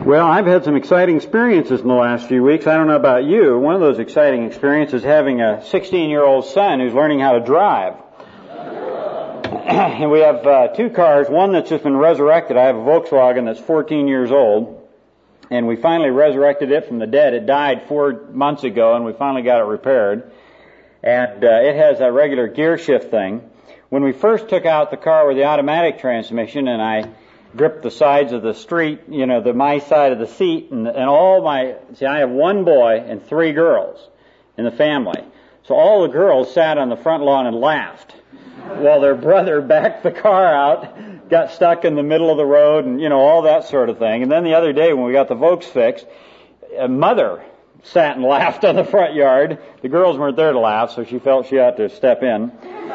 Well, I've had some exciting experiences in the last few weeks. I don't know about you. One of those exciting experiences is having a 16-year-old son who's learning how to drive. And we have two cars, one that's just been resurrected. I have a Volkswagen that's 14 years old, and we finally resurrected it from the dead. It died 4 months ago, and we finally got it repaired. And it has a regular gear shift thing. When we first took out the car with the automatic transmission, and I gripped the sides of the street, my side of the seat, and I have one boy and 3 girls in the family. So all the girls sat on the front lawn and laughed while their brother backed the car out, got stuck in the middle of the road, and, all that sort of thing. And then the other day when we got the Volks fixed, a mother sat and laughed on the front yard. The girls weren't there to laugh, so she felt she had to step in.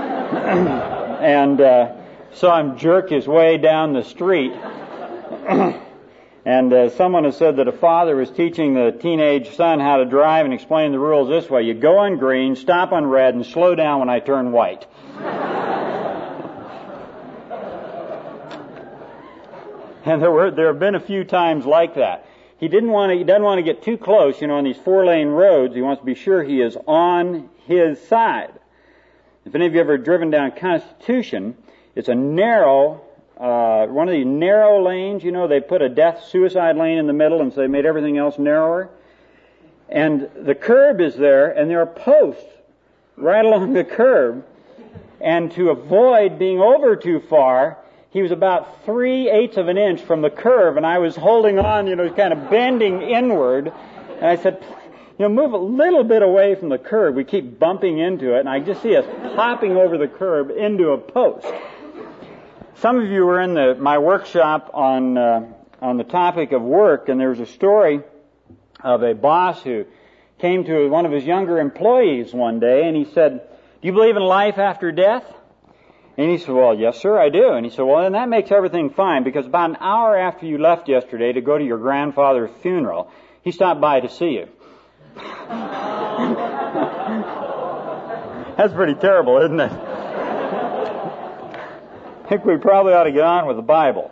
And saw him jerk his way down the street. And someone has said that a father was teaching the teenage son how to drive and explaining the rules this way: you go on green, stop on red, and slow down when I turn white. And there have been a few times like that. He doesn't want to get too close, on these 4-lane roads. He wants to be sure he is on his side. If any of you have ever driven down Constitution, it's a narrow, one of these narrow lanes. They put a death-suicide lane in the middle, and so they made everything else narrower. And the curb is there, and there are posts right along the curb. And to avoid being over too far, he was about 3/8 of an inch from the curve, and I was holding on, kind of bending inward. And I said, move a little bit away from the curb. We keep bumping into it, and I just see us popping over the curb into a post. Some of you were in my workshop on the topic of work, and there was a story of a boss who came to one of his younger employees one day, and he said, "Do you believe in life after death?" And he said, "Well, yes, sir, I do." And he said, "Well, then that makes everything fine, because about an hour after you left yesterday to go to your grandfather's funeral, he stopped by to see you." That's pretty terrible, isn't it? I think we probably ought to get on with the Bible.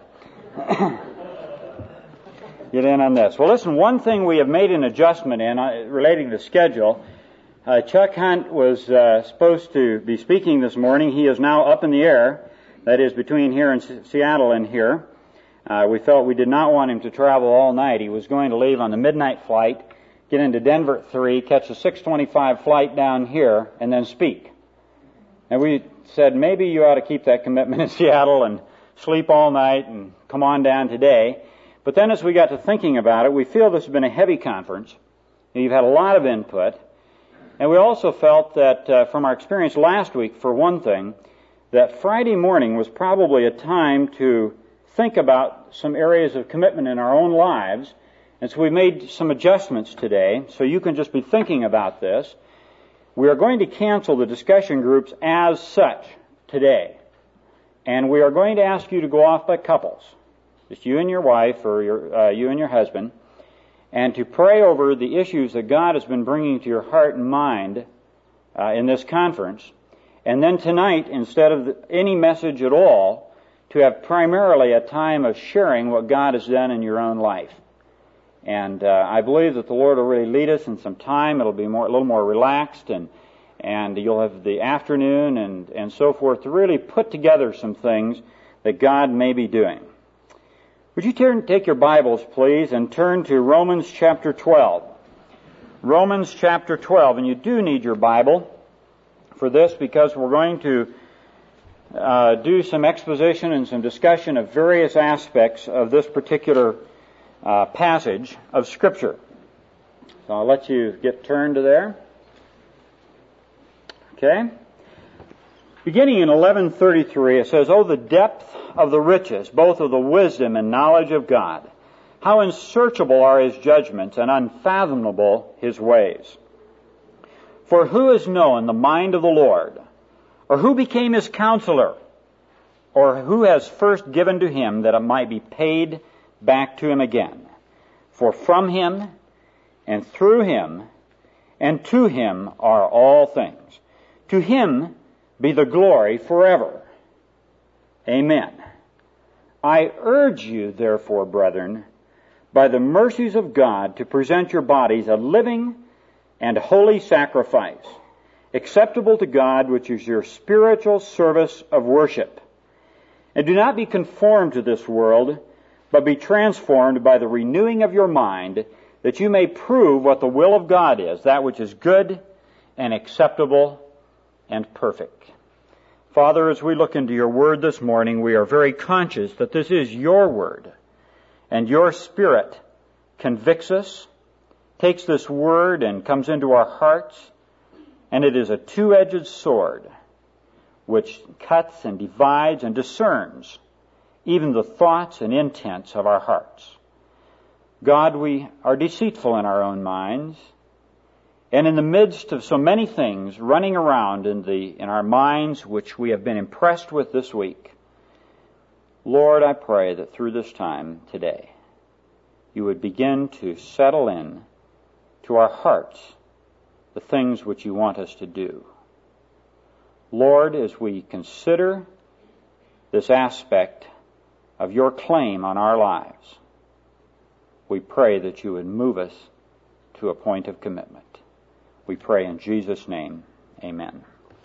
Get in on this. Well, listen, one thing we have made an adjustment in relating to the schedule. Chuck Hunt was supposed to be speaking this morning. He is now up in the air, that is between here and Seattle and here. We felt we did not want him to travel all night. He was going to leave on the midnight flight, get into Denver at 3, catch a 6:25 flight down here, and then speak. And we said, maybe you ought to keep that commitment in Seattle and sleep all night and come on down today. But then as we got to thinking about it, we feel this has been a heavy conference. You've had a lot of input. And we also felt that from our experience last week, for one thing, that Friday morning was probably a time to think about some areas of commitment in our own lives. And so we made some adjustments today, so you can just be thinking about this. We are going to cancel the discussion groups as such today. And we are going to ask you to go off by couples, just you and your wife or you and your husband, and to pray over the issues that God has been bringing to your heart and mind in this conference. And then tonight, instead of any message at all, to have primarily a time of sharing what God has done in your own life. And I believe that the Lord will really lead us in some time. It'll be a little more relaxed, and you'll have the afternoon and so forth to really put together some things that God may be doing. Would you take your Bibles, please, and turn to Romans chapter 12. Romans chapter 12, and you do need your Bible for this because we're going to do some exposition and some discussion of various aspects of this particular passage of Scripture. So I'll let you get turned to there. Okay? Beginning in 11:33, it says, "Oh, the depth of the riches, both of the wisdom and knowledge of God! How unsearchable are His judgments and unfathomable His ways! For who has known the mind of the Lord? Or who became His counselor? Or who has first given to Him that it might be paid back to Him again? For from Him, and through Him, and to Him are all things. To Him be the glory forever. Amen. I urge you, therefore, brethren, by the mercies of God, to present your bodies a living and holy sacrifice, acceptable to God, which is your spiritual service of worship. And do not be conformed to this world, but be transformed by the renewing of your mind, that you may prove what the will of God is, that which is good and acceptable and perfect. Father, as we look into your word this morning, we are very conscious that this is your word, and your Spirit convicts us, takes this word and comes into our hearts, and it is a two-edged sword which cuts and divides and discerns even the thoughts and intents of our hearts. God, we are deceitful in our own minds, and in the midst of so many things running around in our minds which we have been impressed with this week, Lord, I pray that through this time today, you would begin to settle in to our hearts the things which you want us to do. Lord, as we consider this aspect of your claim on our lives, we pray that you would move us to a point of commitment. We pray in Jesus' name, amen.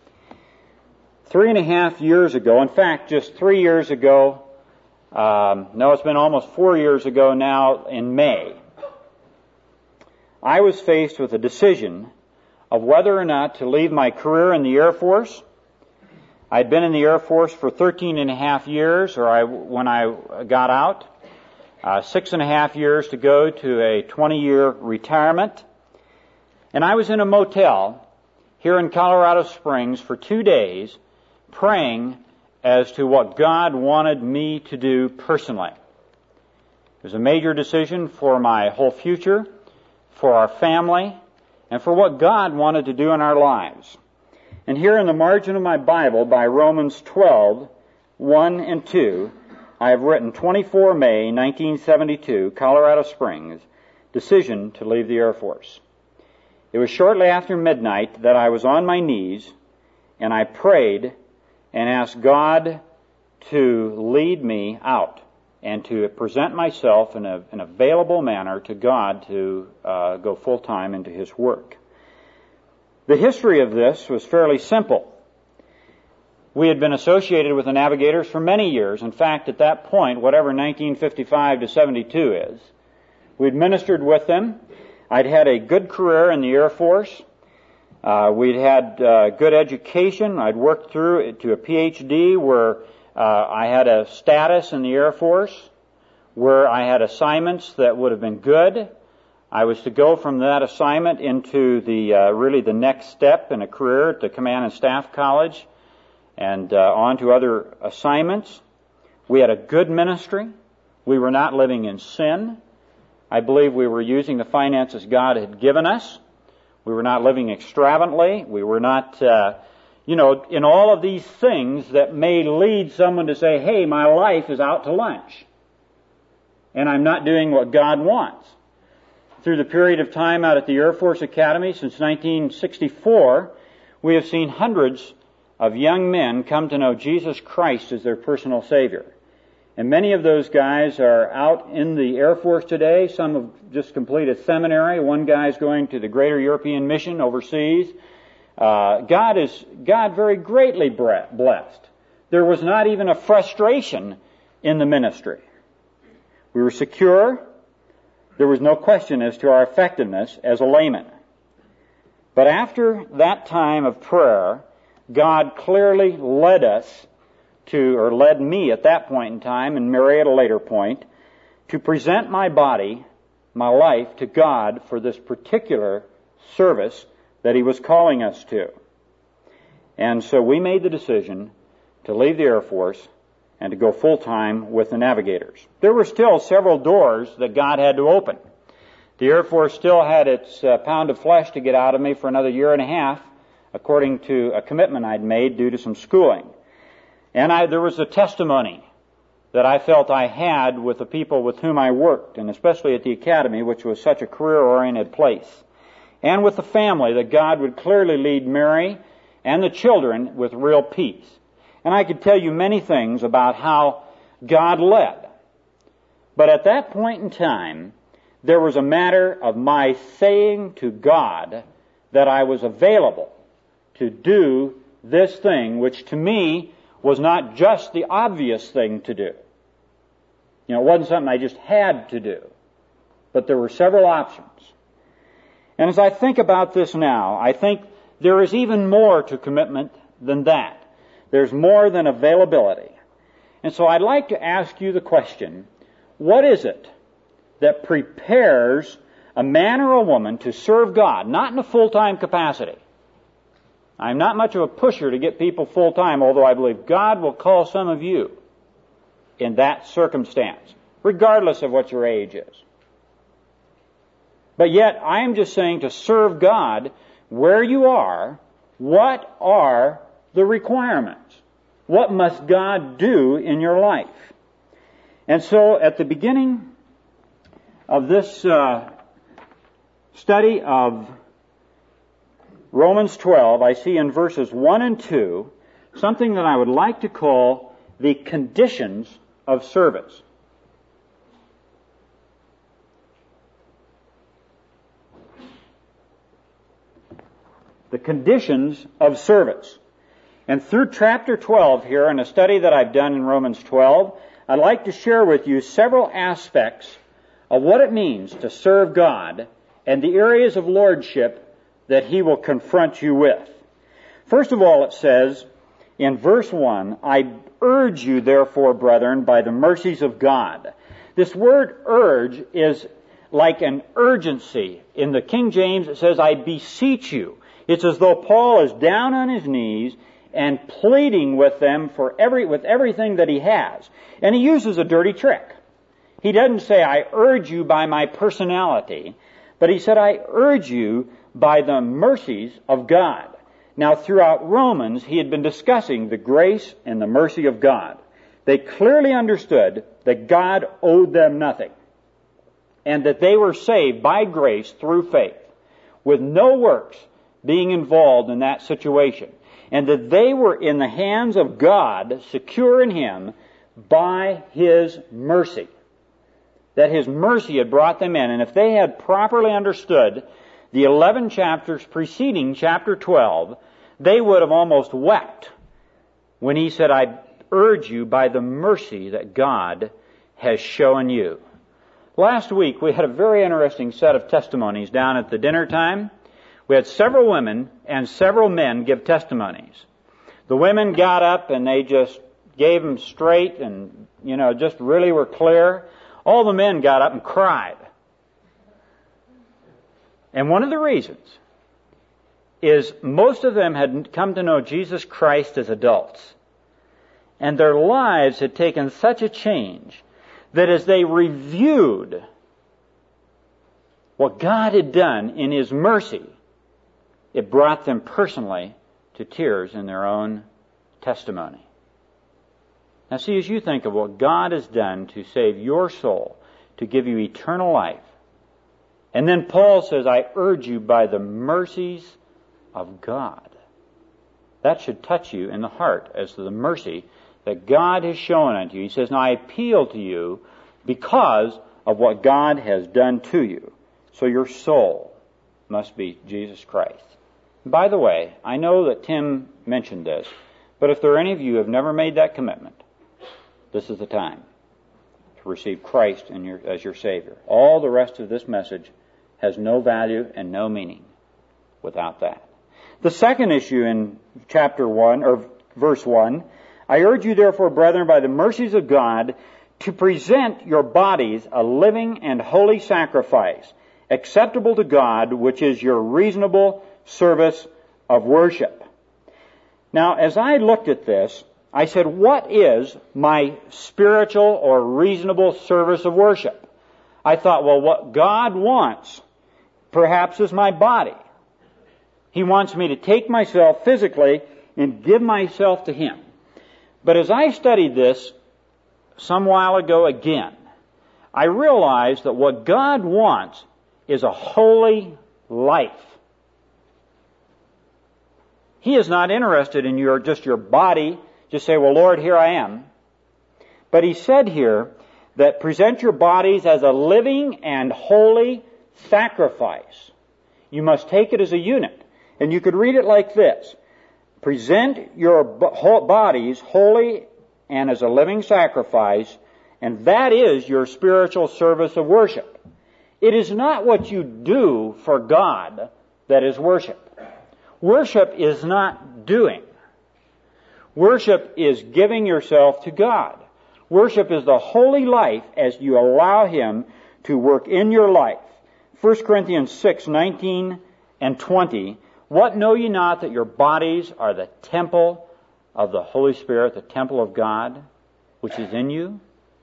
3.5 years ago, in fact, just 3 years ago, it's been almost 4 years ago now, in May, I was faced with a decision of whether or not to leave my career in the Air Force. I'd been in the Air Force for 13.5 years, when I got out, 6.5 years to go to a 20-year retirement. And I was in a motel here in Colorado Springs for 2 days praying as to what God wanted me to do personally. It was a major decision for my whole future, for our family, and for what God wanted to do in our lives. And here in the margin of my Bible, by Romans 12, 1 and 2, I have written 24 May 1972, Colorado Springs, decision to leave the Air Force. It was shortly after midnight that I was on my knees, and I prayed and asked God to lead me out and to present myself in an available manner to God to go full-time into His work. The history of this was fairly simple. We had been associated with the Navigators for many years. In fact, at that point, whatever 1955 to 72 is, we'd ministered with them. I'd had a good career in the Air Force. We'd had good education. I'd worked through to a PhD where I had a status in the Air Force, where I had assignments that would have been good. I was to go from that assignment into the next step in a career at the Command and Staff College and on to other assignments. We had a good ministry. We were not living in sin. I believe we were using the finances God had given us. We were not living extravagantly. We were not, in all of these things that may lead someone to say, hey, my life is out to lunch, and I'm not doing what God wants. Through the period of time out at the Air Force Academy since 1964, we have seen hundreds of young men come to know Jesus Christ as their personal Savior. And many of those guys are out in the Air Force today. Some have just completed seminary. One guy's going to the Greater European Mission overseas. God very greatly blessed. There was not even a frustration in the ministry. We were secure. There was no question as to our effectiveness as a layman. But after that time of prayer, God clearly led me at that point in time, and Mary at a later point, to present my body, my life, to God for this particular service that He was calling us to. And so we made the decision to leave the Air Force and to go full-time with the Navigators. There were still several doors that God had to open. The Air Force still had its pound of flesh to get out of me for another 1.5 years, according to a commitment I'd made due to some schooling. And there was a testimony that I felt I had with the people with whom I worked, and especially at the Academy, which was such a career-oriented place, and with the family, that God would clearly lead Mary and the children with real peace. And I could tell you many things about how God led. But at that point in time, there was a matter of my saying to God that I was available to do this thing, which to me was not just the obvious thing to do. It wasn't something I just had to do, but there were several options. And as I think about this now, I think there is even more to commitment than that. There's more than availability. And so I'd like to ask you the question, what is it that prepares a man or a woman to serve God, not in a full-time capacity? I'm not much of a pusher to get people full-time, although I believe God will call some of you in that circumstance, regardless of what your age is. But yet, I am just saying to serve God where you are, what are the requirements? What must God do in your life? And so, at the beginning of this study of Romans 12, I see in verses 1 and 2 something that I would like to call the conditions of service. The conditions of service. And through chapter 12 here, in a study that I've done in Romans 12, I'd like to share with you several aspects of what it means to serve God and the areas of lordship that He will confront you with. First of all, it says in verse 1, I urge you therefore, brethren, by the mercies of God. This word urge is like an urgency. In the King James it says, I beseech you. It's as though Paul is down on his knees and pleading with them with everything that he has. And he uses a dirty trick. He doesn't say, I urge you by my personality, but he said, I urge you by the mercies of God. Now, throughout Romans, he had been discussing the grace and the mercy of God. They clearly understood that God owed them nothing, and that they were saved by grace through faith, with no works being involved in that situation, and that they were in the hands of God, secure in Him, by His mercy. That His mercy had brought them in, and if they had properly understood the 11 chapters preceding chapter 12, they would have almost wept when he said, I urge you by the mercy that God has shown you. Last week we had a very interesting set of testimonies down at the dinner time. We had several women and several men give testimonies. The women got up and they just gave them straight and, just really were clear. All the men got up and cried. And one of the reasons is most of them had come to know Jesus Christ as adults. And their lives had taken such a change that as they reviewed what God had done in His mercy, it brought them personally to tears in their own testimony. Now see, as you think of what God has done to save your soul, to give you eternal life, and then Paul says, I urge you by the mercies of God. That should touch you in the heart as to the mercy that God has shown unto you. He says, now I appeal to you because of what God has done to you. So your soul must be Jesus Christ. By the way, I know that Tim mentioned this, but if there are any of you who have never made that commitment, this is the time to receive Christ as your Savior. All the rest of this message has no value and no meaning without that. The second issue in chapter 1, or verse 1, I urge you therefore, brethren, by the mercies of God, to present your bodies a living and holy sacrifice, acceptable to God, which is your reasonable service of worship. Now, as I looked at this, I said, what is my spiritual or reasonable service of worship? I thought, well, what God wants perhaps is my body. He wants me to take myself physically and give myself to Him. But as I studied this some while ago again, I realized that what God wants is a holy life. He is not interested in just your body. Just say, well, Lord, here I am. But He said here that present your bodies as a living and holy sacrifice. You must take it as a unit. And you could read it like this. Present your bodies holy and as a living sacrifice, and that is your spiritual service of worship. It is not what you do for God that is worship. Worship is not doing. Worship is giving yourself to God. Worship is the holy life as you allow Him to work in your life. 1 Corinthians 6:19 and 20. What know ye not that your bodies are the temple of the Holy Spirit, the temple of God, which is in you?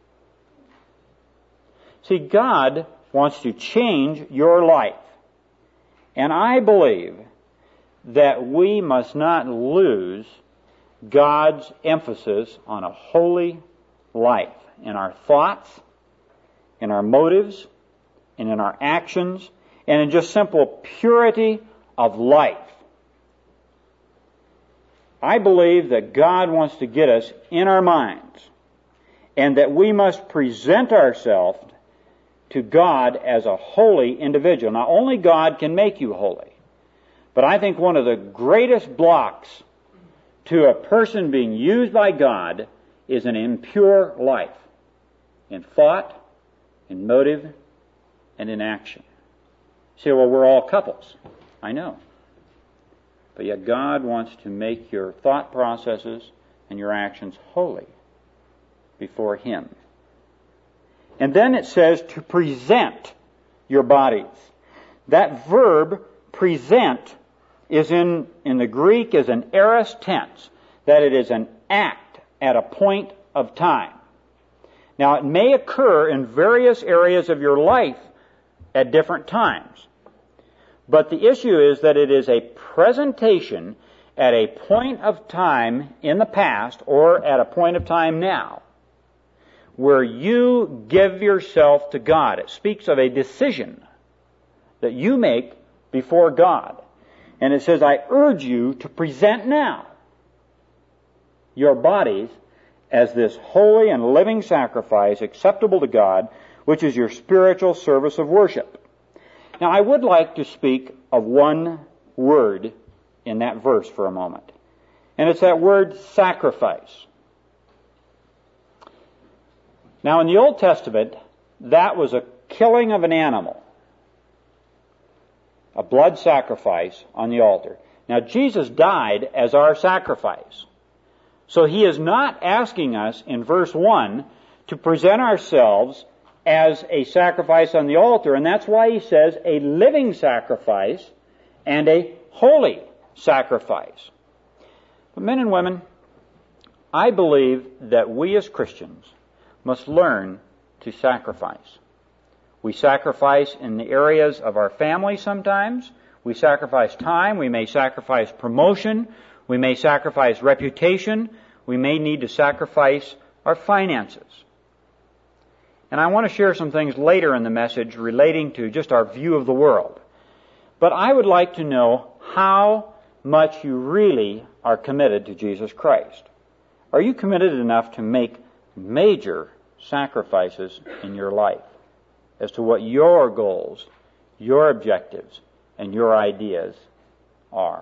See, God wants to change your life. And I believe that we must not lose God's emphasis on a holy life in our thoughts, in our motives, and in our actions, and in just simple purity of life. I believe that God wants to get us in our minds, and that we must present ourselves to God as a holy individual. Now, only God can make you holy. But I think one of the greatest blocks to a person being used by God is an impure life in thought, in motive, and in action. You say, well, we're all couples. I know. But yet God wants to make your thought processes and your actions holy before Him. And then it says to present your bodies. That verb, present, is in the Greek is an aorist tense, that it is an act at a point of time. Now, it may occur in various areas of your life at different times. But the issue is that it is a presentation at a point of time in the past or at a point of time now where you give yourself to God. It speaks of a decision that you make before God. And it says, I urge you to present now your bodies as this holy and living sacrifice acceptable to God, which is your spiritual service of worship. Now, I would like to speak of one word in that verse for a moment. And it's that word sacrifice. Now, in the Old Testament, that was a killing of an animal, a blood sacrifice on the altar. Now, Jesus died as our sacrifice. So He is not asking us in verse 1 to present ourselves as a sacrifice on the altar, and that's why He says a living sacrifice and a holy sacrifice. But men and women, I believe that we as Christians must learn to sacrifice. We sacrifice in the areas of our family sometimes. We sacrifice time. We may sacrifice promotion. We may sacrifice reputation. We may need to sacrifice our finances. And I want to share some things later in the message relating to just our view of the world. But I would like to know how much you really are committed to Jesus Christ. Are you committed enough to make major sacrifices in your life as to what your goals, your objectives, and your ideas are?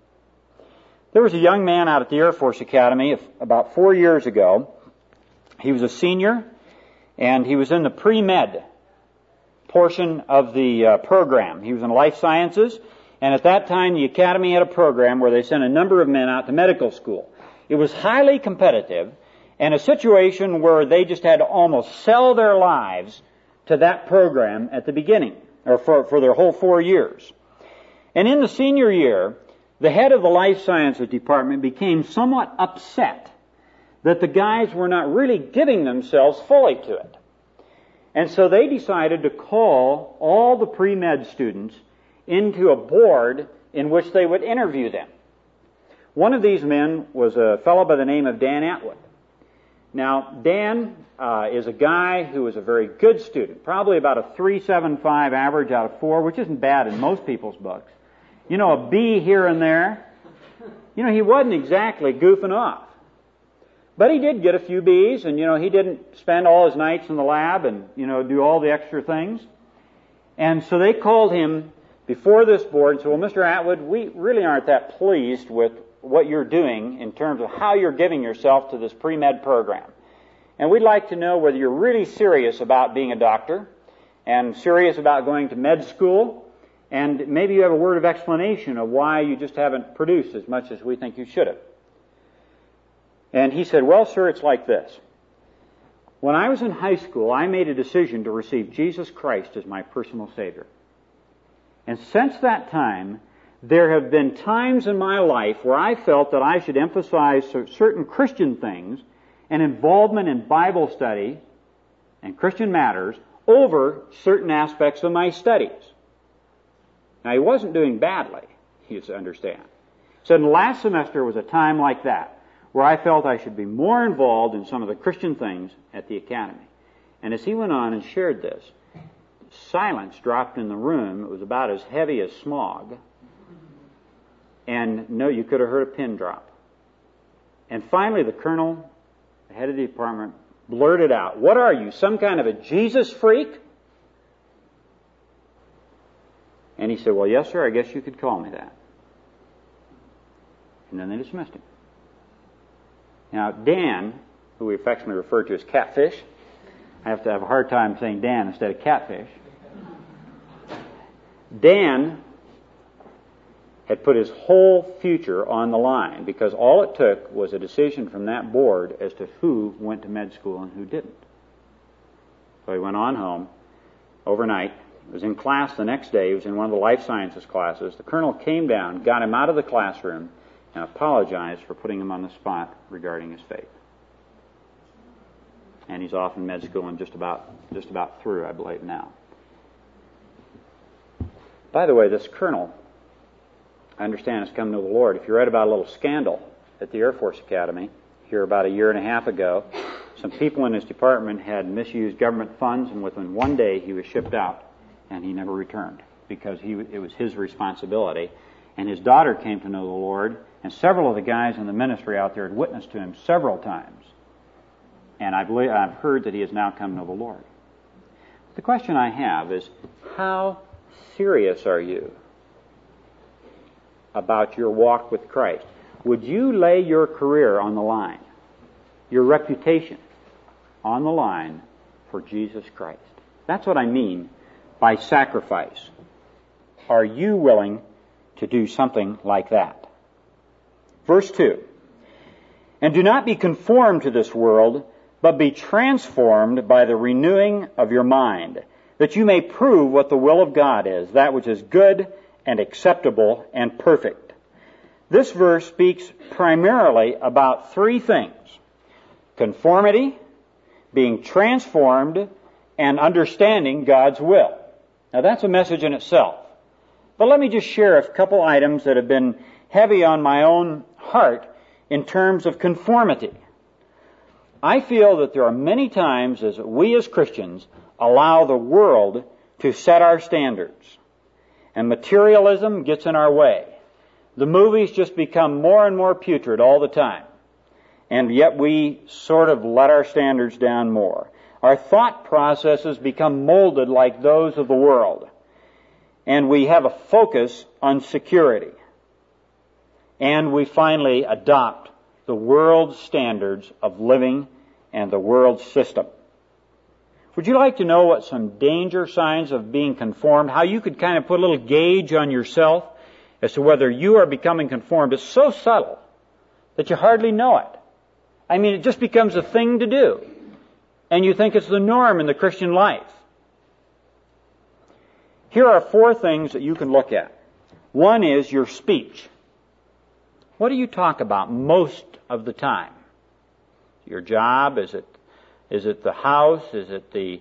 There was a young man out at the Air Force Academy about 4 years ago. He was a senior, and he was in the pre-med portion of the program. He was in life sciences, and at that time the Academy had a program where they sent a number of men out to medical school. It was highly competitive, and a situation where they just had to almost sell their lives to that program at the beginning, or for their whole 4 years. And in the senior year, the head of the life sciences department became somewhat upset that the guys were not really giving themselves fully to it. And so they decided to call all the pre-med students into a board in which they would interview them. One of these men was a fellow by the name of Dan Atwood. Now, Dan is a guy who was a very good student, probably about a 3.75 average out of 4, which isn't bad in most people's books. You know, a B here and there. You know, he wasn't exactly goofing off. But he did get a few B's, and, he didn't spend all his nights in the lab and, do all the extra things. And so they called him before this board and said, well, Mr. Atwood, we really aren't that pleased with what you're doing in terms of how you're giving yourself to this pre-med program. And we'd like to know whether you're really serious about being a doctor and serious about going to med school, and maybe you have a word of explanation of why you just haven't produced as much as we think you should have. And he said, well, sir, it's like this. When I was in high school, I made a decision to receive Jesus Christ as my personal Savior. And since that time, there have been times in my life where I felt that I should emphasize certain Christian things and involvement in Bible study and Christian matters over certain aspects of my studies. Now, he wasn't doing badly, you understand. So the last semester was a time like that, where I felt I should be more involved in some of the Christian things at the academy. And as he went on and shared this, silence dropped in the room. It was about as heavy as smog. And no, you could have heard a pin drop. And finally, the colonel, the head of the department, blurted out, what are you, some kind of a Jesus freak? And he said, well, yes, sir, I guess you could call me that. And then they dismissed him. Now, Dan, who we affectionately refer to as Catfish, I have to have a hard time saying Dan instead of Catfish. Dan had put his whole future on the line because all it took was a decision from that board as to who went to med school and who didn't. So he went on home overnight. He was in class the next day. He was in one of the life sciences classes. The colonel came down, got him out of the classroom, and apologized for putting him on the spot regarding his faith. And he's off in med school and just about through, I believe, now. By the way, this colonel, I understand, has come to the Lord. If you read about a little scandal at the Air Force Academy here about a year and a half ago, some people in his department had misused government funds, and within one day he was shipped out, and he never returned because it was his responsibility. And his daughter came to know the Lord, and several of the guys in the ministry out there had witnessed to him several times. And I've heard that he has now come to know the Lord. The question I have is, how serious are you about your walk with Christ? Would you lay your career on the line, your reputation on the line for Jesus Christ? That's what I mean by sacrifice. Are you willing to do something like that? Verse 2, and do not be conformed to this world, but be transformed by the renewing of your mind, that you may prove what the will of God is, that which is good and acceptable and perfect. This verse speaks primarily about three things: conformity, being transformed, and understanding God's will. Now that's a message in itself. But let me just share a couple items that have been heavy on my own heart in terms of conformity. I feel that there are many times as we as Christians allow the world to set our standards, and materialism gets in our way. The movies just become more and more putrid all the time, and yet we sort of let our standards down more. Our thought processes become molded like those of the world, and we have a focus on security. And we finally adopt the world's standards of living and the world's system. Would you like to know what some danger signs of being conformed, how you could kind of put a little gauge on yourself as to whether you are becoming conformed? It's so subtle that you hardly know it. I mean, it just becomes a thing to do. And you think it's the norm in the Christian life. Here are four things that you can look at. One is your speech. What do you talk about most of the time? Your job? Is it the house? Is it the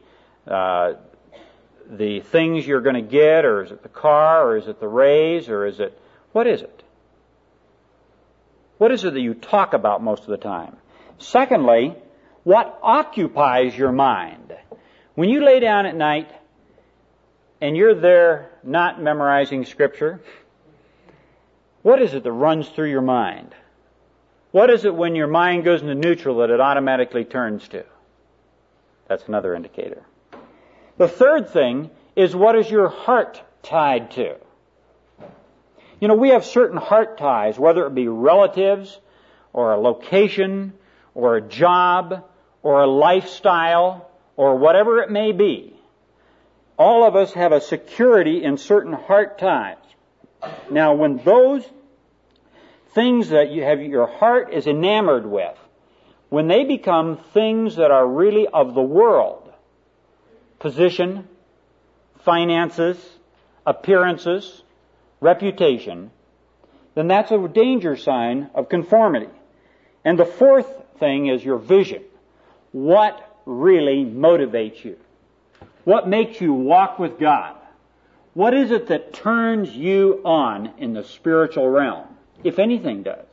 things you're going to get? Or is it the car? Or is it the raise? Or is it, what is it? What is it that you talk about most of the time? Secondly, what occupies your mind? When you lay down at night and you're there not memorizing Scripture, what is it that runs through your mind? What is it when your mind goes into neutral that it automatically turns to? That's another indicator. The third thing is, what is your heart tied to? You know, we have certain heart ties, whether it be relatives, or a location, or a job, or a lifestyle, or whatever it may be. All of us have a security in certain heart ties. Now, when those things that you have, your heart is enamored with, when they become things that are really of the world, position, finances, appearances, reputation, then that's a danger sign of conformity. And the fourth thing is your vision. What really motivates you? What makes you walk with God? What is it that turns you on in the spiritual realm, if anything does?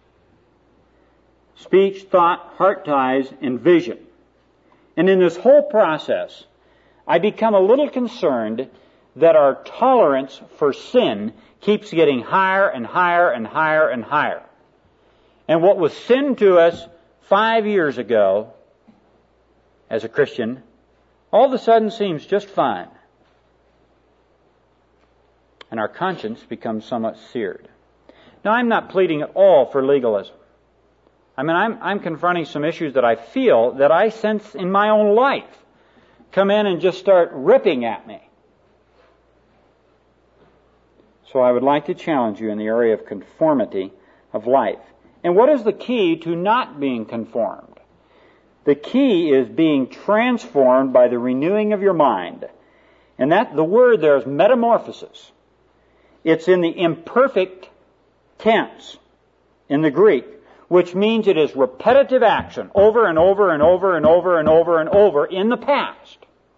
Speech, thought, heart ties, and vision. And in this whole process, I become a little concerned that our tolerance for sin keeps getting higher and higher and higher and higher. And what was sin to us 5 years ago as a Christian, all of a sudden seems just fine. And our conscience becomes somewhat seared. Now, I'm not pleading at all for legalism. I mean, I'm confronting some issues that I feel, that I sense in my own life, come in and just start ripping at me. So I would like to challenge you in the area of conformity of life. And what is the key to not being conformed? The key is being transformed by the renewing of your mind. And that, the word there is metamorphosis. It's in the imperfect tense in the Greek, which means it is repetitive action over and over and over and over and over and over in the past.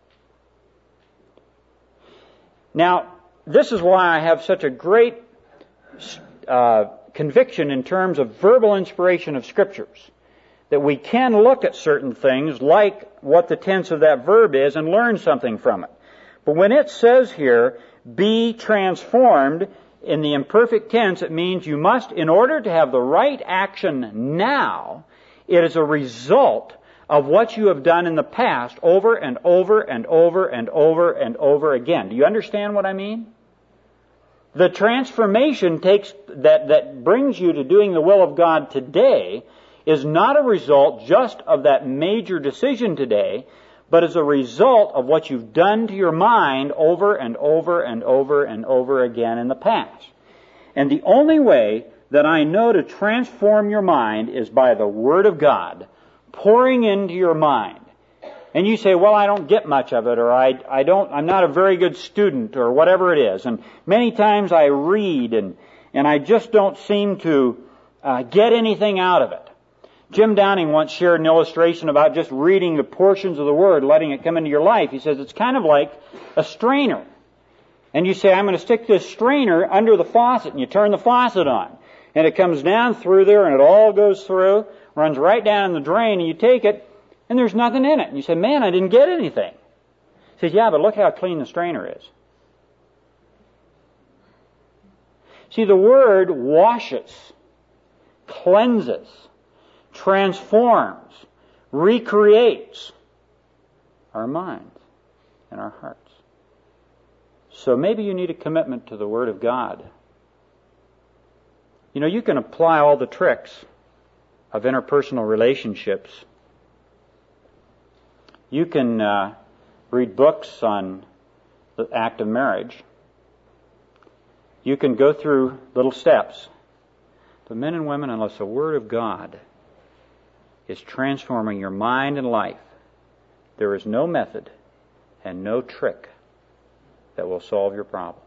Now, this is why I have such a great conviction in terms of verbal inspiration of Scriptures, that we can look at certain things like what the tense of that verb is and learn something from it. But when it says here, be transformed, in the imperfect tense, it means you must, in order to have the right action now, it is a result of what you have done in the past over and over and over and over and over again. Do you understand what I mean? The transformation that brings you to doing the will of God today is not a result just of that major decision today, but is a result of what you've done to your mind over and over and over and over again in the past. And the only way that I know to transform your mind is by the Word of God pouring into your mind. And you say, well, I don't get much of it, or I'm not a very good student, or whatever it is. And many times I read and I just don't seem to get anything out of it. Jim Downing once shared an illustration about just reading the portions of the Word, letting it come into your life. He says it's kind of like a strainer. And you say, I'm going to stick this strainer under the faucet, and you turn the faucet on. And it comes down through there, and it all goes through, runs right down in the drain, and you take it, and there's nothing in it. And you say, man, I didn't get anything. He says, yeah, but look how clean the strainer is. See, the Word washes, cleanses, transforms, recreates our minds and our hearts. So maybe you need a commitment to the Word of God. You know, you can apply all the tricks of interpersonal relationships. You can read books on the act of marriage. You can go through little steps. But men and women, unless the Word of God is transforming your mind and life, there is no method and no trick that will solve your problems.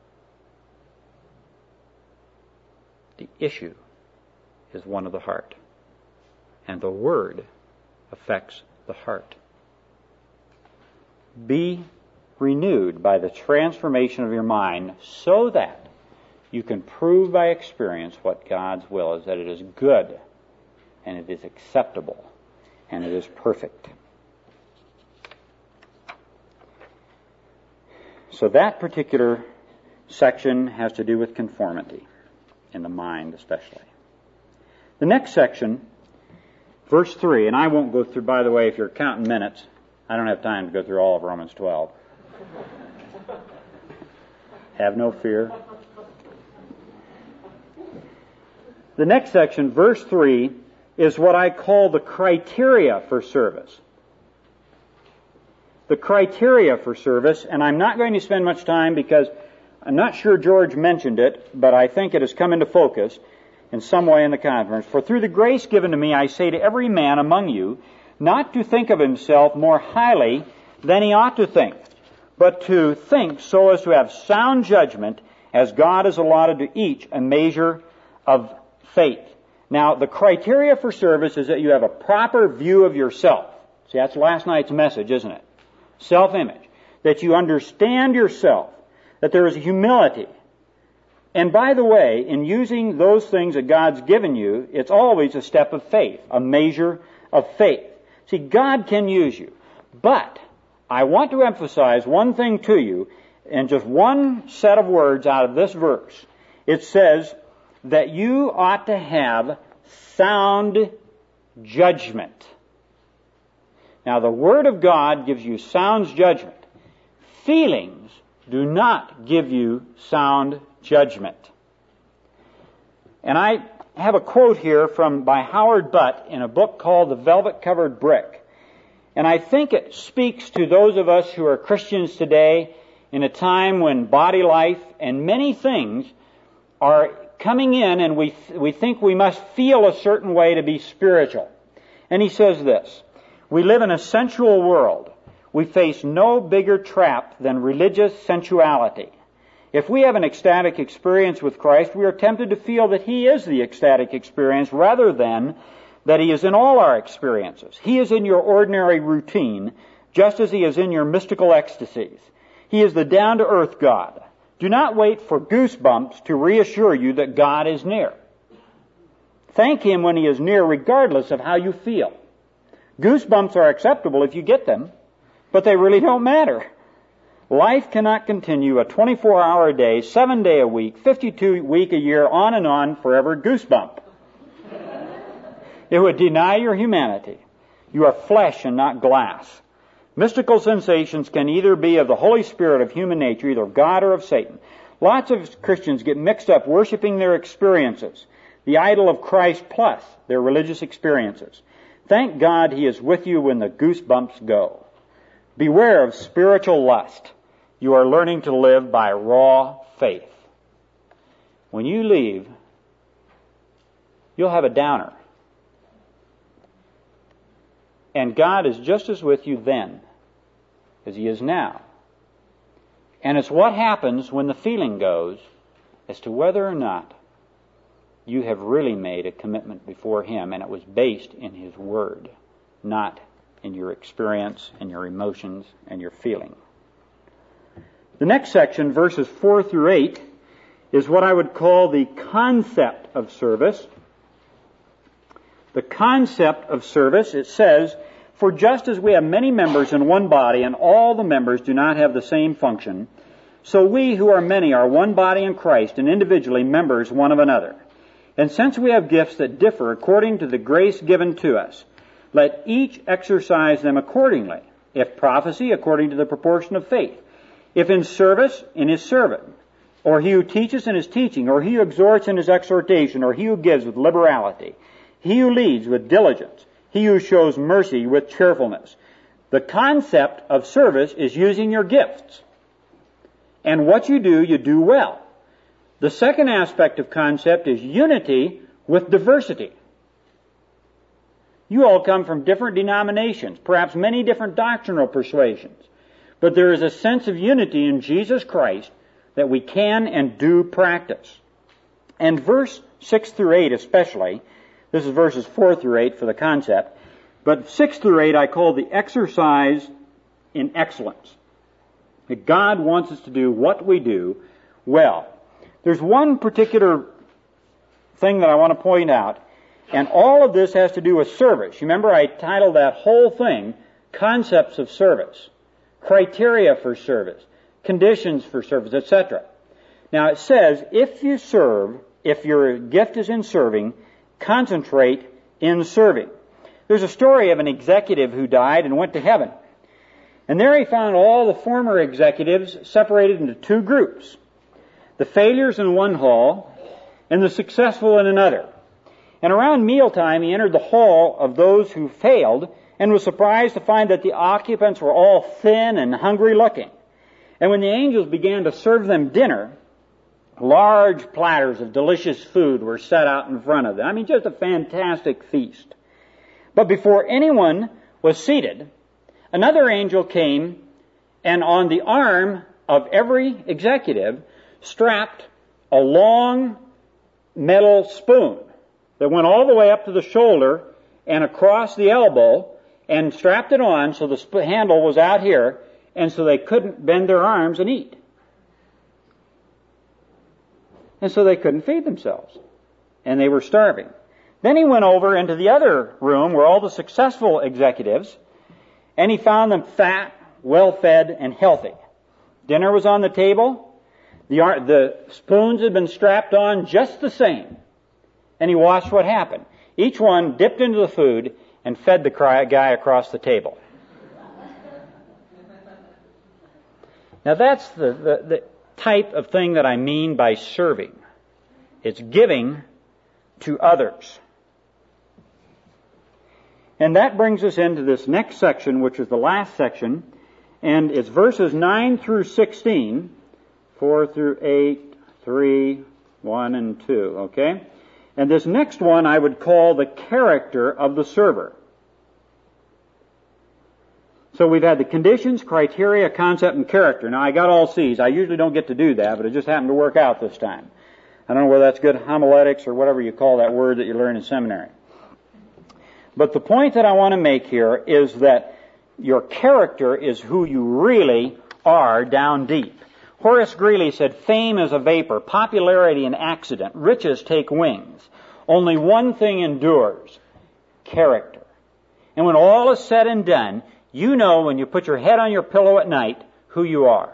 The issue is one of the heart, and the Word affects the heart. Be renewed by the transformation of your mind so that you can prove by experience what God's will is, that it is good, and it is acceptable, and it is perfect. So that particular section has to do with conformity, in the mind especially. The next section, verse 3, and I won't go through, by the way, if you're counting minutes, I don't have time to go through all of Romans 12. Have no fear. The next section, verse 3, is what I call the criteria for service. The criteria for service, and I'm not going to spend much time because I'm not sure George mentioned it, but I think it has come into focus in some way in the conference. For through the grace given to me, I say to every man among you, not to think of himself more highly than he ought to think, but to think so as to have sound judgment, as God has allotted to each a measure of faith. Now, the criteria for service is that you have a proper view of yourself. See, that's last night's message, isn't it? Self-image. That you understand yourself. That there is humility. And by the way, in using those things that God's given you, it's always a step of faith, a measure of faith. See, God can use you. But I want to emphasize one thing to you, in just one set of words out of this verse. It says that you ought to have sound judgment. Now, the Word of God gives you sound judgment. Feelings do not give you sound judgment. And I have a quote here by Howard Butt in a book called The Velvet-Covered Brick. And I think it speaks to those of us who are Christians today in a time when body life and many things are coming in and we think we must feel a certain way to be spiritual. And he says this, we live in a sensual world. We face no bigger trap than religious sensuality. If we have an ecstatic experience with Christ, we are tempted to feel that He is the ecstatic experience rather than that He is in all our experiences. He is in your ordinary routine, just as He is in your mystical ecstasies. He is the down-to-earth God. Do not wait for goosebumps to reassure you that God is near. Thank Him when He is near, regardless of how you feel. Goosebumps are acceptable if you get them, but they really don't matter. Life cannot continue a 24-hour a day, 7-day a week, 52-week a year, on and on, forever goosebump. It would deny your humanity. You are flesh and not glass. Mystical sensations can either be of the Holy Spirit of human nature, either of God or of Satan. Lots of Christians get mixed up worshiping their experiences, the idol of Christ plus their religious experiences. Thank God He is with you when the goosebumps go. Beware of spiritual lust. You are learning to live by raw faith. When you leave, you'll have a downer. And God is just as with you then as He is now. And it's what happens when the feeling goes as to whether or not you have really made a commitment before Him, and it was based in His Word, not in your experience and your emotions and your feeling. The next section, verses 4 through 8, is what I would call the concept of service. The concept of service, it says, for just as we have many members in one body and all the members do not have the same function, so we who are many are one body in Christ and individually members one of another. And since we have gifts that differ according to the grace given to us, let each exercise them accordingly. If prophecy, according to the proportion of faith. If in service, in his service. Or he who teaches in his teaching. Or he who exhorts in his exhortation. Or he who gives with liberality. He who leads with diligence. He who shows mercy with cheerfulness. The concept of service is using your gifts. And what you do well. The second aspect of concept is unity with diversity. You all come from different denominations, perhaps many different doctrinal persuasions. But there is a sense of unity in Jesus Christ that we can and do practice. And verse 6 through 8 especially, this is verses 4 through 8 for the concept, but 6 through 8 I call the exercise in excellence. That God wants us to do what we do well. There's one particular thing that I want to point out, and all of this has to do with service. You remember I titled that whole thing, Concepts of Service, Criteria for Service, Conditions for Service, etc. Now it says, if you serve, if your gift is in serving, concentrate in serving. There's a story of an executive who died and went to heaven. And there he found all the former executives separated into two groups. The failures in one hall and the successful in another. And around mealtime he entered the hall of those who failed and was surprised to find that the occupants were all thin and hungry looking. And when the angels began to serve them dinner, large platters of delicious food were set out in front of them. I mean, just a fantastic feast. But before anyone was seated, another angel came, and on the arm of every executive strapped a long metal spoon that went all the way up to the shoulder and across the elbow, and strapped it on so the handle was out here, and so they couldn't bend their arms and eat. And so they couldn't feed themselves. And they were starving. Then he went over into the other room where all the successful executives, and he found them fat, well-fed, and healthy. Dinner was on the table. The spoons had been strapped on just the same. And he watched what happened. Each one dipped into the food and fed the guy across the table. Now that's the type of thing that I mean by serving. It's giving to others. And that brings us into this next section, which is the last section, and it's verses 9 through 16, 4 through 8, 3, 1, and 2, okay? And this next one I would call the character of the server. So we've had the conditions, criteria, concept, and character. Now I got all C's. I usually don't get to do that, but it just happened to work out this time. I don't know whether that's good homiletics or whatever you call that word that you learn in seminary. But the point that I want to make here is that your character is who you really are down deep. Horace Greeley said, "Fame is a vapor, popularity an accident, riches take wings. Only one thing endures, character." And when all is said and done, you know when you put your head on your pillow at night who you are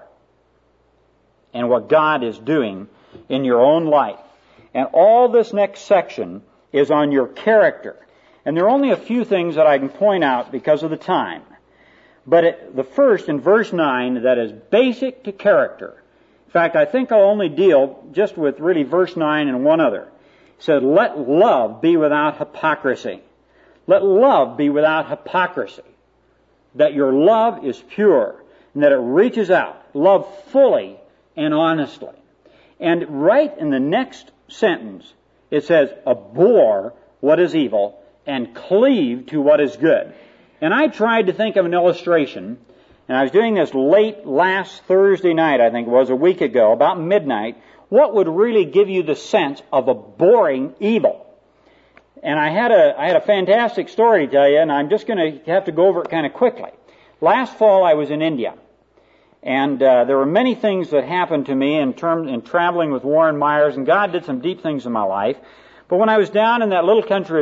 and what God is doing in your own life. And all this next section is on your character. And there are only a few things that I can point out because of the time. But the first, in verse 9, that is basic to character. In fact, I think I'll only deal just with really verse 9 and one other. It said, "Let love be without hypocrisy." Let love be without hypocrisy. That your love is pure and that it reaches out. Love fully and honestly. And right in the next sentence, it says, "Abhor what is evil and cleave to what is good." And I tried to think of an illustration, and I was doing this late last Thursday night, I think it was, a week ago, about midnight. What would really give you the sense of abhorring evil? And I had a fantastic story to tell you, and I'm just going to have to go over it kind of quickly. Last fall I was in India, and there were many things that happened to me in traveling with Warren Myers, and God did some deep things in my life. But when I was down in that little country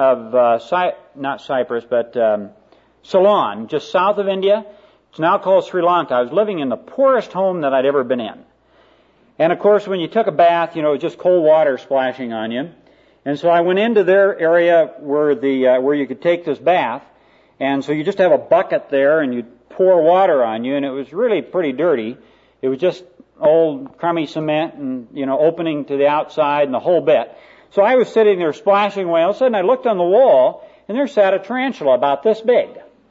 not Cyprus, but Ceylon, just south of India, it's now called Sri Lanka, I was living in the poorest home that I'd ever been in. And of course, when you took a bath, it was just cold water splashing on you. And so I went into their area where you could take this bath, and so you just have a bucket there, and you pour water on you, and it was really pretty dirty. It was just old crummy cement, and opening to the outside, and the whole bit. So I was sitting there splashing away. All of a sudden, I looked on the wall, and there sat a tarantula about this big.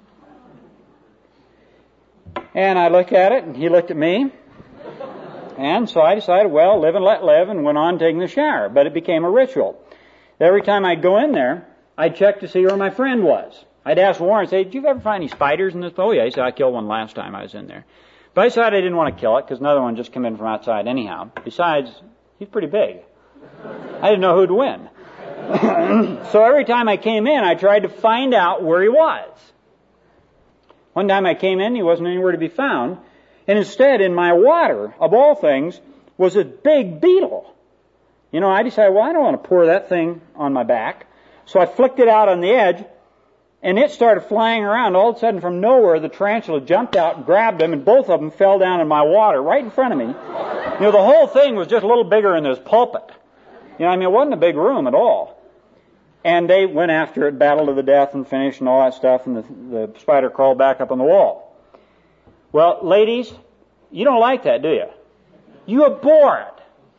And I looked at it, and he looked at me. And so I decided, well, live and let live, and went on taking the shower. But it became a ritual. Every time I'd go in there, I'd check to see where my friend was. I'd ask Warren, say, "Did you ever find any spiders in this?" "Oh, yeah." He said, "I killed one last time I was in there." But I decided I didn't want to kill it, because another one just came in from outside anyhow. Besides, he's pretty big. I didn't know who'd win. So every time I came in, I tried to find out where he was. One time I came in, he wasn't anywhere to be found. And instead, in my water, of all things, was a big beetle. I decided, well, I don't want to pour that thing on my back. So I flicked it out on the edge, and it started flying around. All of a sudden, from nowhere, the tarantula jumped out and grabbed him, and both of them fell down in my water right in front of me. The whole thing was just a little bigger than this pulpit. It wasn't a big room at all. And they went after it, battled to the death and finished and all that stuff, and the spider crawled back up on the wall. Well, ladies, you don't like that, do you? You abhor it.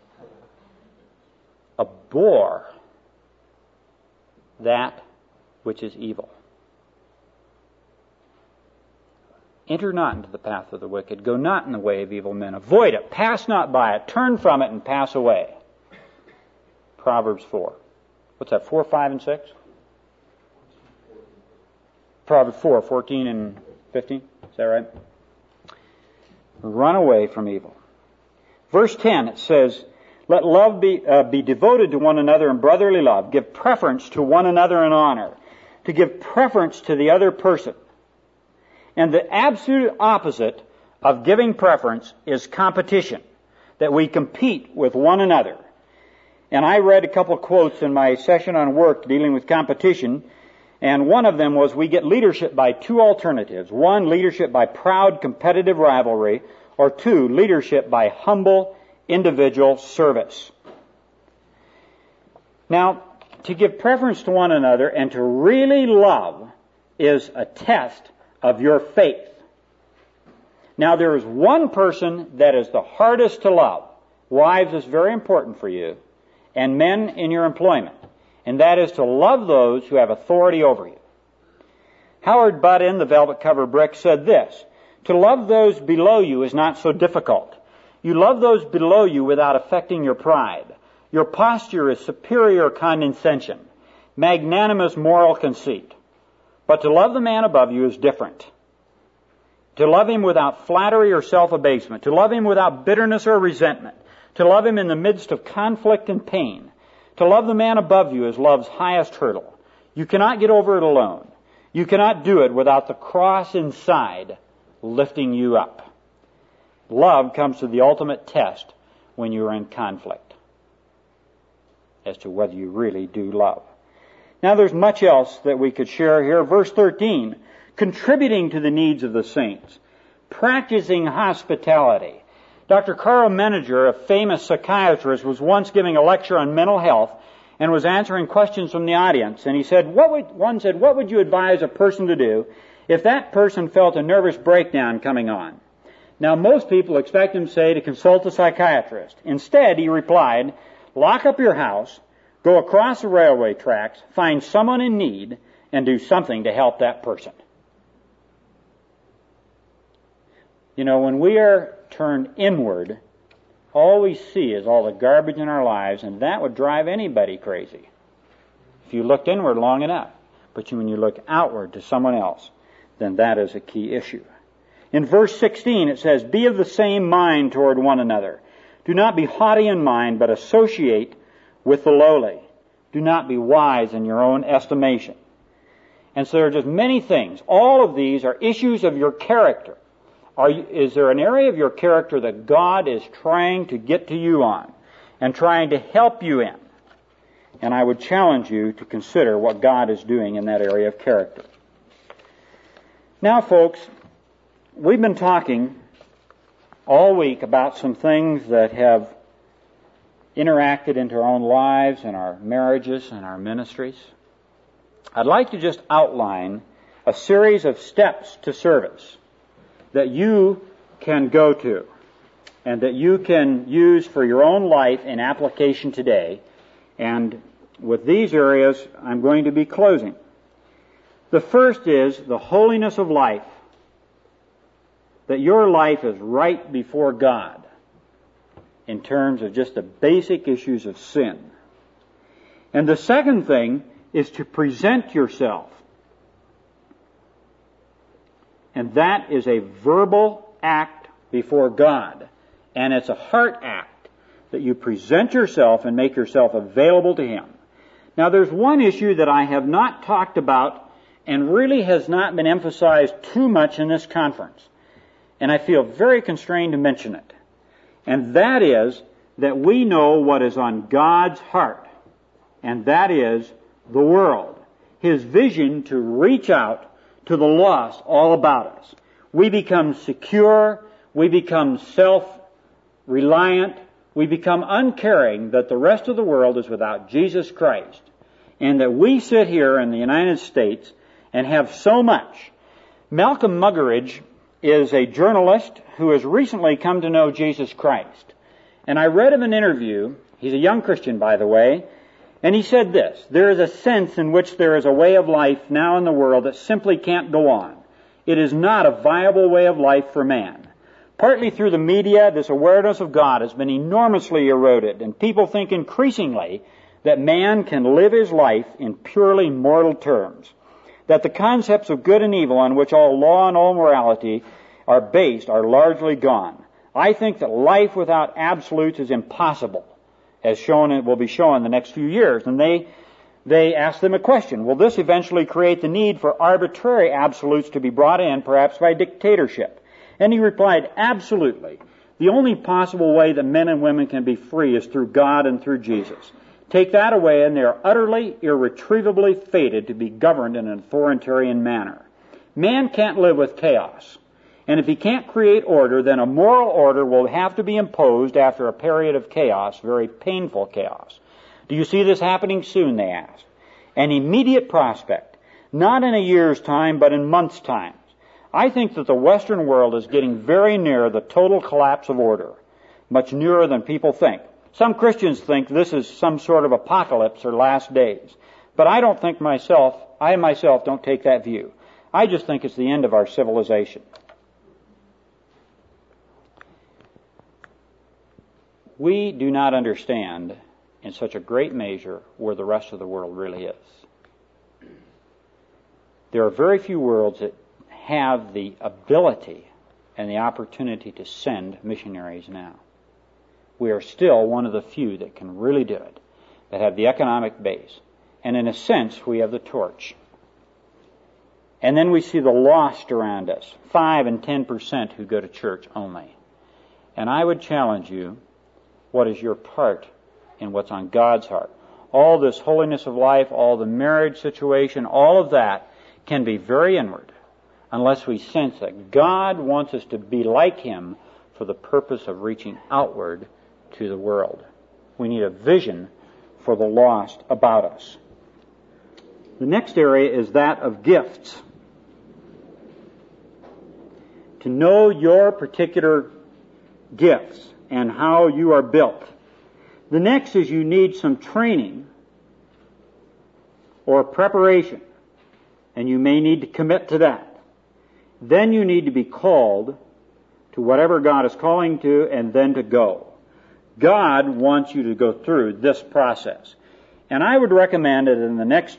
Abhor that which is evil. Enter not into the path of the wicked. Go not in the way of evil men. Avoid it. Pass not by it. Turn from it and pass away. Proverbs 4. What's that, 4, 5, and 6? Proverbs 4, 14 and 15. Is that right? Run away from evil. Verse 10, it says, let love be devoted to one another in brotherly love. Give preference to one another in honor. To give preference to the other person. And the absolute opposite of giving preference is competition. That we compete with one another. And I read a couple of quotes in my session on work dealing with competition. And one of them was, we get leadership by two alternatives. One, leadership by proud competitive rivalry. Or two, leadership by humble individual service. Now, to give preference to one another and to really love is a test of your faith. Now, there is one person that is the hardest to love. Wives, is very important for you, and men in your employment, and that is to love those who have authority over you. Howard Butt in The Velvet Cover Brick said this, to love those below you is not so difficult. You love those below you without affecting your pride. Your posture is superior condescension, magnanimous moral conceit. But to love the man above you is different. To love him without flattery or self-abasement. To love him without bitterness or resentment. To love him in the midst of conflict and pain. To love the man above you is love's highest hurdle. You cannot get over it alone. You cannot do it without the cross inside lifting you up. Love comes to the ultimate test when you are in conflict as to whether you really do love. Now there's much else that we could share here. Verse 13, contributing to the needs of the saints, practicing hospitality. Dr. Carl Menninger, a famous psychiatrist, was once giving a lecture on mental health and was answering questions from the audience. And he said, what would you advise a person to do if that person felt a nervous breakdown coming on? Now, most people expect him to say to consult a psychiatrist. Instead, he replied, lock up your house, go across the railway tracks, find someone in need, and do something to help that person. You know, when we are turned inward, all we see is all the garbage in our lives, and that would drive anybody crazy if you looked inward long enough. But when you look outward to someone else, then that is a key issue. In verse 16 it says, be of the same mind toward one another. Do not be haughty in mind, but associate with the lowly. Do not be wise in your own estimation. And so there are just many things. All of these are issues of your character. Is there an area of your character that God is trying to get to you on and trying to help you in? And I would challenge you to consider what God is doing in that area of character. Now, folks, we've been talking all week about some things that have interacted into our own lives and our marriages and our ministries. I'd like to just outline a series of steps to service that you can go to and that you can use for your own life in application today. And with these areas, I'm going to be closing. The first is the holiness of life. That your life is right before God in terms of just the basic issues of sin. And the second thing is to present yourself. And that is a verbal act before God. And it's a heart act that you present yourself and make yourself available to Him. Now there's one issue that I have not talked about and really has not been emphasized too much in this conference. And I feel very constrained to mention it. And that is that we know what is on God's heart. And that is the world. His vision to reach out to the lost all about us. We become secure. We become self-reliant. We become uncaring that the rest of the world is without Jesus Christ. and that we sit here in the United States and have so much. Malcolm Muggeridge is a journalist who has recently come to know Jesus Christ. And I read him an interview. He's a young Christian, by the way. And he said this: there is a sense in which there is a way of life now in the world that simply can't go on. It is not a viable way of life for man. Partly through the media, this awareness of God has been enormously eroded, and people think increasingly that man can live his life in purely mortal terms, that the concepts of good and evil on which all law and all morality are based are largely gone. I think that life without absolutes is impossible, as will be shown in the next few years. And they asked them a question: will this eventually create the need for arbitrary absolutes to be brought in, perhaps by dictatorship? And he replied, absolutely. The only possible way that men and women can be free is through God and through Jesus. Take that away and they are utterly, irretrievably fated to be governed in an authoritarian manner. Man can't live with chaos. And if he can't create order, then a moral order will have to be imposed after a period of chaos, very painful chaos. Do you see this happening soon, they asked. An immediate prospect, not in a year's time, but in months' time. I think that the Western world is getting very near the total collapse of order, much nearer than people think. Some Christians think this is some sort of apocalypse or last days, but I myself don't take that view. I just think it's the end of our civilization. We do not understand in such a great measure where the rest of the world really is. There are very few worlds that have the ability and the opportunity to send missionaries now. We are still one of the few that can really do it, that have the economic base. And in a sense, we have the torch. And then we see the lost around us, 5 and 10% who go to church only. And I would challenge you, what is your part in what's on God's heart? All this holiness of life, all the marriage situation, all of that can be very inward, unless we sense that God wants us to be like Him for the purpose of reaching outward to the world. We need a vision for the lost about us. The next area is that of gifts. To know your particular gifts and how you are built. The next is you need some training or preparation, and you may need to commit to that. Then you need to be called to whatever God is calling to, and then to go. God wants you to go through this process. And I would recommend that in the next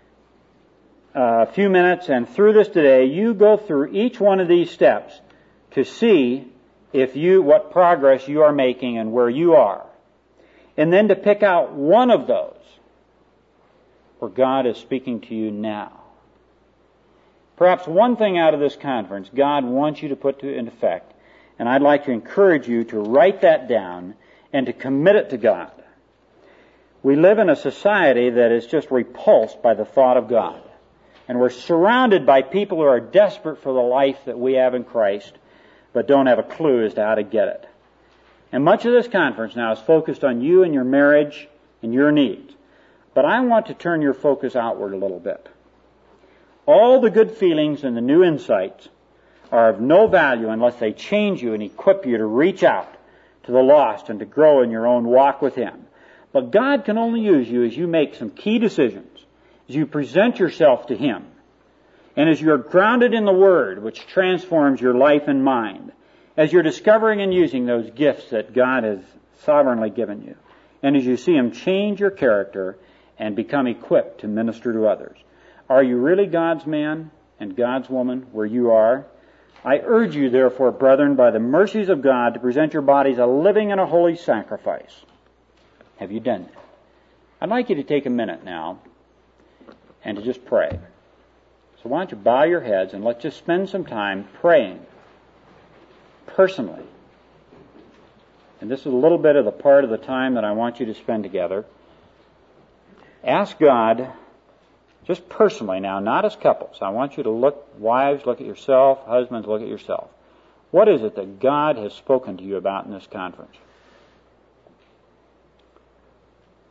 few minutes and through this today, you go through each one of these steps to see what progress you are making and where you are. And then to pick out one of those where God is speaking to you now. Perhaps one thing out of this conference God wants you to put into effect, and I'd like to encourage you to write that down and to commit it to God. We live in a society that is just repulsed by the thought of God. And we're surrounded by people who are desperate for the life that we have in Christ, but don't have a clue as to how to get it. And much of this conference now is focused on you and your marriage and your needs. But I want to turn your focus outward a little bit. All the good feelings and the new insights are of no value unless they change you and equip you to reach out to the lost and to grow in your own walk with Him. But God can only use you as you make some key decisions, as you present yourself to Him, and as you're grounded in the Word, which transforms your life and mind, as you're discovering and using those gifts that God has sovereignly given you, and as you see Him change your character and become equipped to minister to others. Are you really God's man and God's woman where you are? I urge you, therefore, brethren, by the mercies of God, to present your bodies a living and a holy sacrifice. Have you done that? I'd like you to take a minute now and to just pray. So why don't you bow your heads and let's just spend some time praying personally. And this is a little bit of the part of the time that I want you to spend together. Ask God, just personally now, not as couples. I want you to wives, look at yourself, husbands, look at yourself. What is it that God has spoken to you about in this conference?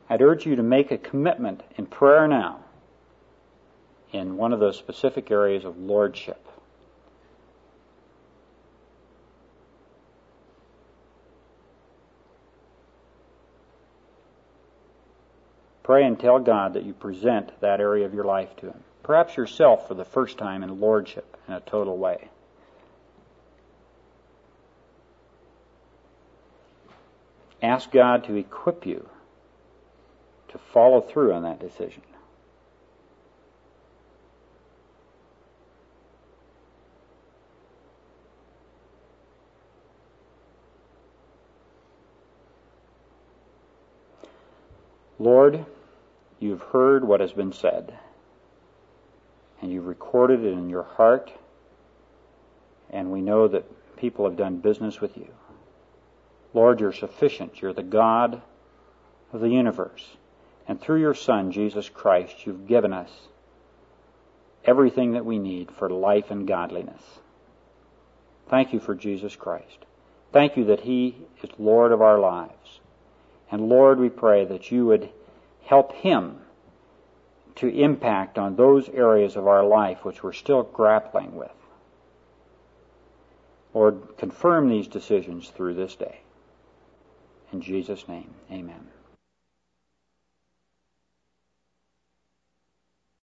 I'd urge you to make a commitment in prayer now in one of those specific areas of lordship. Pray and tell God that you present that area of your life to Him. Perhaps yourself for the first time in lordship in a total way. Ask God to equip you to follow through on that decision. Lord, you've heard what has been said, and you've recorded it in your heart, and we know that people have done business with you. Lord, you're sufficient. You're the God of the universe. And through your Son, Jesus Christ, you've given us everything that we need for life and godliness. Thank you for Jesus Christ. Thank you that He is Lord of our lives. And Lord, we pray that you would help Him to impact on those areas of our life which we're still grappling with. Lord, confirm these decisions through this day. In Jesus' name, amen.